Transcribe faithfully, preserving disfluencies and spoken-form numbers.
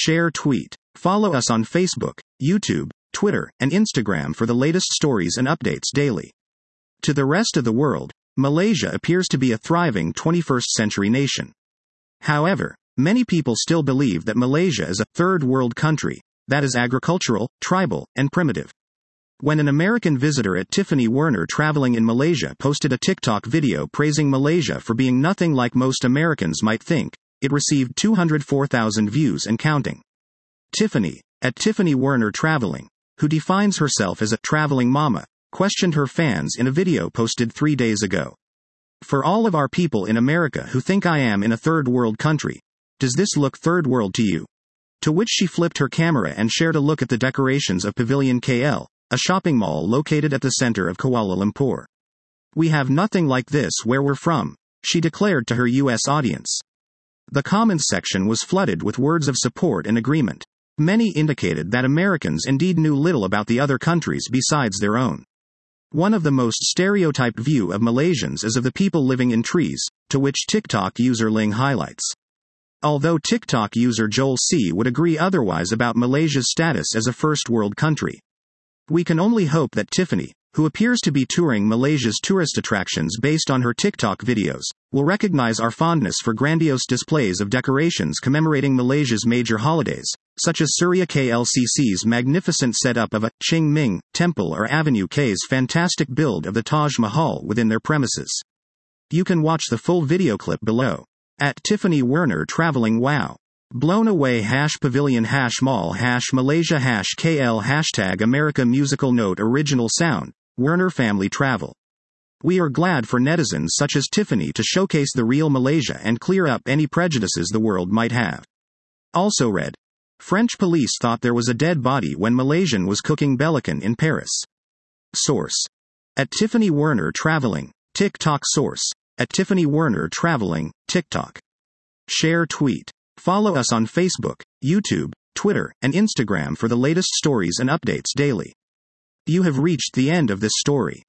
Share tweet. Follow us on Facebook, YouTube, Twitter, and Instagram for the latest stories and updates daily. To the rest of the world, Malaysia appears to be a thriving twenty-first century nation. However, many people still believe that Malaysia is a third world country that is agricultural, tribal, and primitive. When an American visitor at Tiffany Werner traveling in Malaysia posted a TikTok video praising Malaysia for being nothing like most Americans might think, it received two hundred four thousand views and counting. Tiffany, at Tiffany Werner Traveling, who defines herself as a traveling mama, questioned her fans in a video posted three days ago. For all of our people in America who think I am in a third world country, does this look third world to you? To which she flipped her camera and shared a look at the decorations of Pavilion K L, a shopping mall located at the center of Kuala Lumpur. We have nothing like this where we're from, she declared to her U S audience. The comments section was flooded with words of support and agreement. Many indicated that Americans indeed knew little about the other countries besides their own. One of the most stereotyped view of Malaysians is of the people living in trees, to which TikTok user Ling highlights. Although TikTok user Joel C. would agree otherwise about Malaysia's status as a first world country. We can only hope that Tiffany, who appears to be touring Malaysia's tourist attractions based on her TikTok videos, will recognize our fondness for grandiose displays of decorations commemorating Malaysia's major holidays, such as Surya K L C C's magnificent setup of a Ching Ming temple or Avenue K's fantastic build of the Taj Mahal within their premises. You can watch the full video clip below. At Tiffany Werner Traveling Wow. Blown away hash pavilion hash mall hash Malaysia hash K L hashtag America musical note original sound, Werner family travel. We are glad for netizens such as Tiffany to showcase the real Malaysia and clear up any prejudices the world might have. Also read. French police thought there was a dead body when Malaysian was cooking belacan in Paris. Source. At Tiffany Werner Traveling, TikTok source. At Tiffany Werner Traveling, TikTok. Share tweet. Follow us on Facebook, YouTube, Twitter, and Instagram for the latest stories and updates daily. You have reached the end of this story.